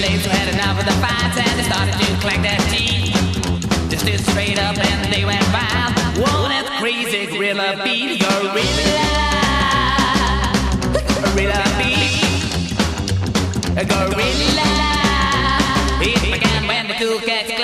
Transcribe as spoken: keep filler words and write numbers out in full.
slaves who had enough of the fights and they started to clack their teeth. They stood straight up and they went wild. Whoa, that crazy gorilla beat, gorilla, gorilla beat, gorilla. It began when the Ku Klux